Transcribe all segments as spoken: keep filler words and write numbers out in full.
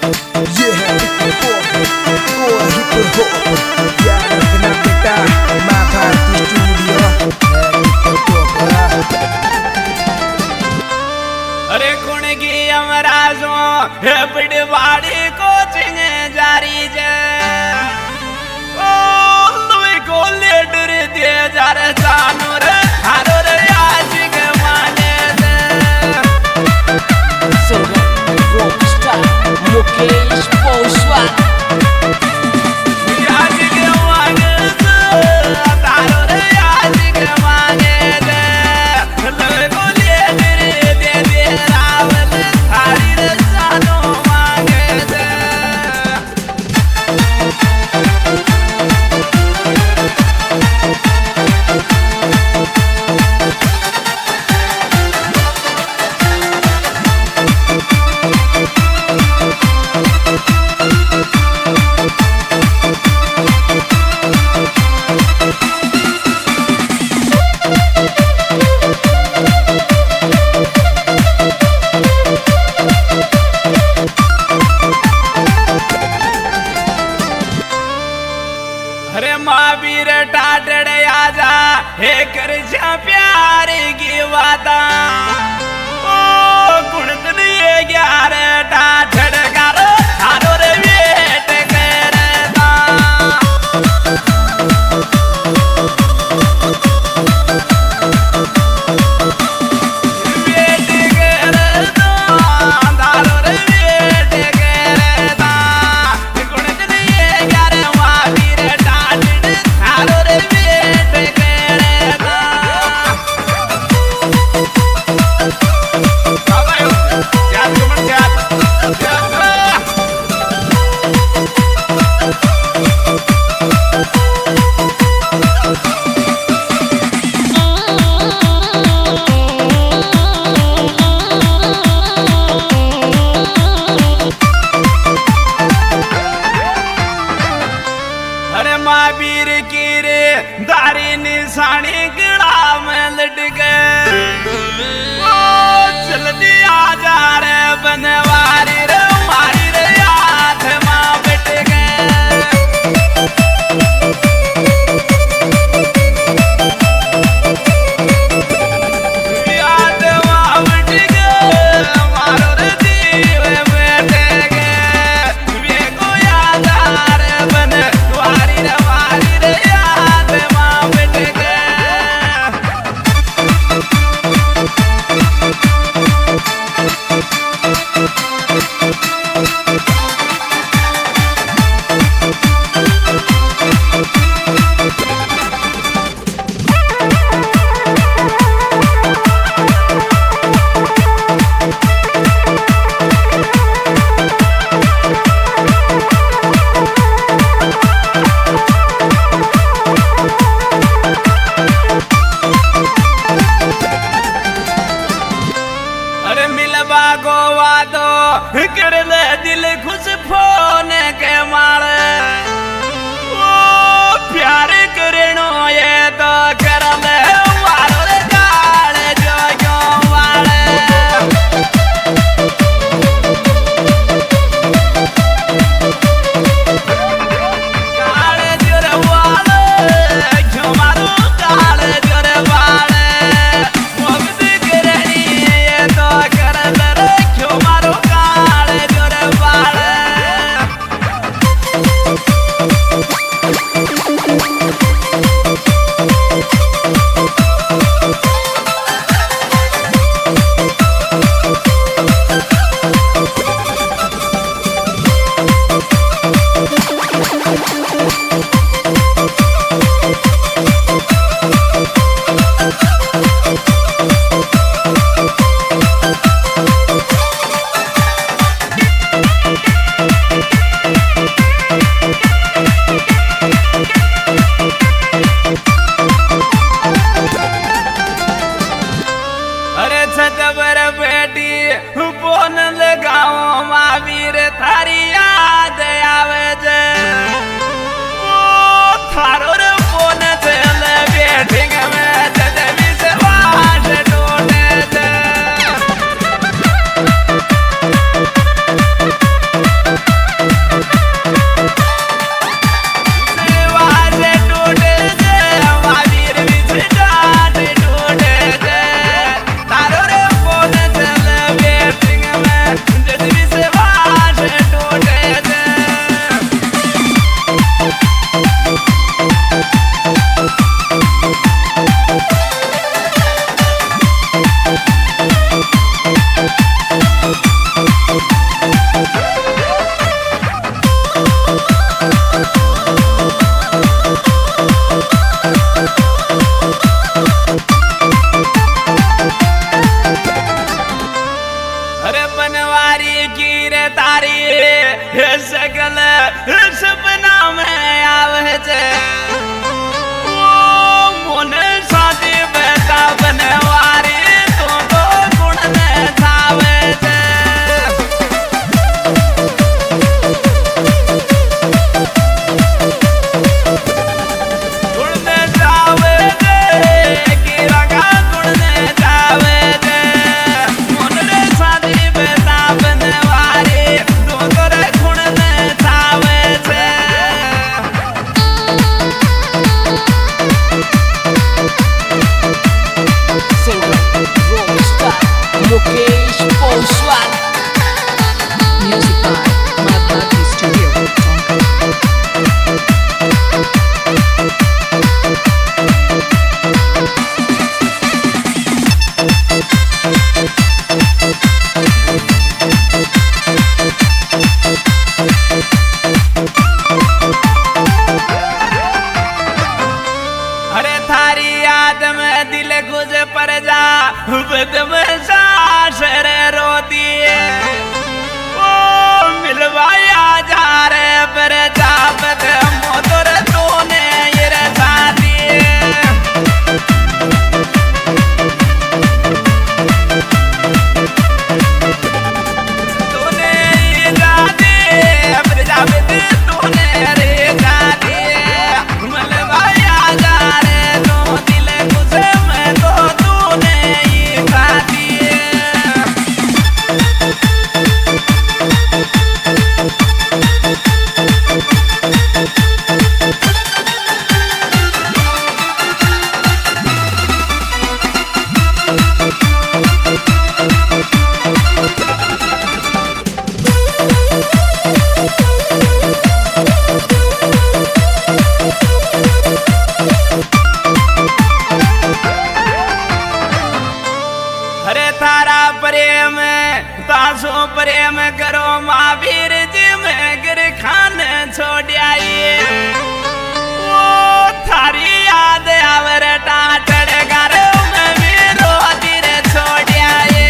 ये है hip hop और हिप हॉप यार अपना बेटा माँ भारती स्टूडियो अरे कुण की अमराजो हे पिड़वाड़ी कोचिंग जारी जे ओ लुई को लेटर दे जार जानू रे हारो रे आज के माने दे Rockstar Mukesh Poswa आज के माने दे तारो रे आज के माने दे लुई को लेटर दे दे रावल थारी रे जानू मांगे दे अरे महावीर टाटड़े आजा हे कर जा प्यार की वादा ओ कुणत ये ग्यारह टाटड़ कर हारो रे वेट करता वेट करता हारो रे वेट करता कुणत ये ग्यारह महावीर टाटड़ हारो रे वेट करता बाबा याद कमर याद अरे महावीर की रे दारी निशानी गिड़ा में लटक ओ जल्दी आ जा रे बनवारी रे मारी रे हाथ मां बैठ गए हाथ मां बैठ गए मारो रे जीव बैठ गए वे को याद आ रे बनवारी रे मारी रे हाथ मां बैठ गए अरे मिलवा गोवा दो कर ले दिल खुश फोन के मारे ओ प्यार करनो ये तो कर ले मारो रे गाल जो जो वाले गाल जो रे वाले जो मारो गाल जो रे वाले मोहब्बत करनी ये तो कर ले रे क्यों मारो गाल जो रे वाले अरे छतबर बेटी फोन लगाओ महावीर थारी याद आवे जे ओ थारो रे फोन चले बैठी में जदवी से वाट टोटे जे हे सकल सपना में आवे छे ओ मोने शादी बेटा बनवारी तो तो गुण ने छावे छे गुण ने छावे छे की रगा गुण ने छावे छे मोने शादी बेटा बनवारी तो तो रे गुण ने छावे छे Singer, rockstar, Mukesh Poswal. Music by Madhati Studio, Tonka. अरे थारी याद में दिल गुज पर जा बद में सांस रे रोती है ओ मिलवाया जा रे पर जा बद मोतर तूने ये रे साथी तूने ये जाती पर जा बद तूने रे जाती मिलवाया जा रे तो दिल गुज में तो तूने ये खाती हरे तारा प्रेम तासो प्रेम करो महावीर जी में गिर खान छोड़ आई ओ थारी याद आवर टाटड़ घर में भी रोती रे छोड़ आई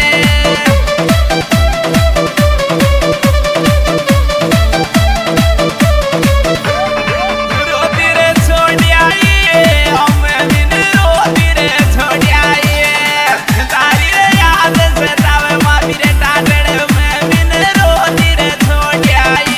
रोती रे छोड़ आई हमें भी रोती रे छोड़ आई तारी याद से तावे मावी रे टाटड़ में बिन रोती रे छोड़ आई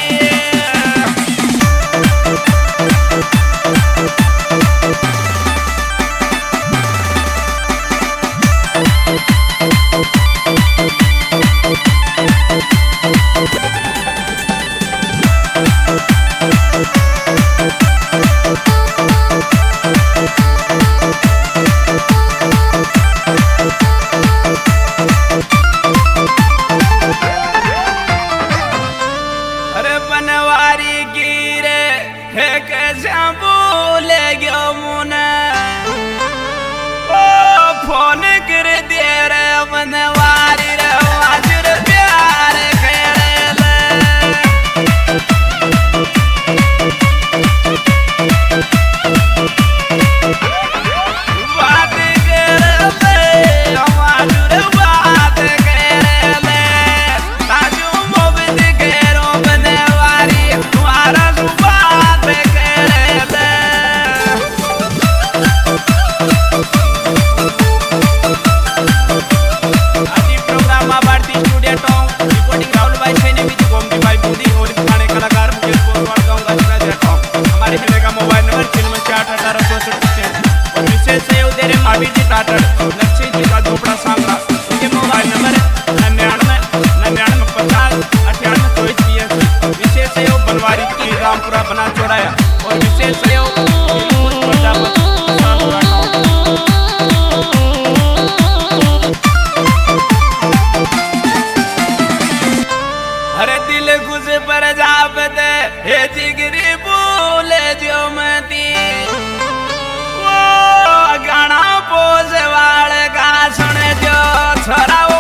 अरे बनवारी गिरे है कैसे भूले गयो मुने ओ फोन कर दे रे बनवारी रे वाजुर प्यार करेले बात करेले वाजुर बात करेले ताजू मोबिद केरो बनवारी तुम्हारा बात करेले आदि प्रोग्राम भारती स्टूडियो टॉन्ग रिपोर्टिंग राहुल भाई सैनी विधि गोमती भाई बुद्धि और खाने कलाकार मुकेश पोसवाल गाँव गाजीपुर टॉन्ग हमारे मिले का मोबाइल नंबर छियानवे आठ अठारह चौसठ और विशेष सहयोग दे रहे महावीर जी टाटर लक्ष्य जी का झोपड़ा सांगरा उनके मोबाइल नंबर निन्यानवे निन्यानवे पचास अठानवे चौबीस पी विशेष सहयोग बनवारी की रामपुरा बना चौराया और विशेष सहयोग दिलखुश प्रजापति सांगरा टॉन्ग अरे दिल खुश पर जापत हे जिगरी बोले जो मती वो गाना पोस वाल का सुन जो छोरा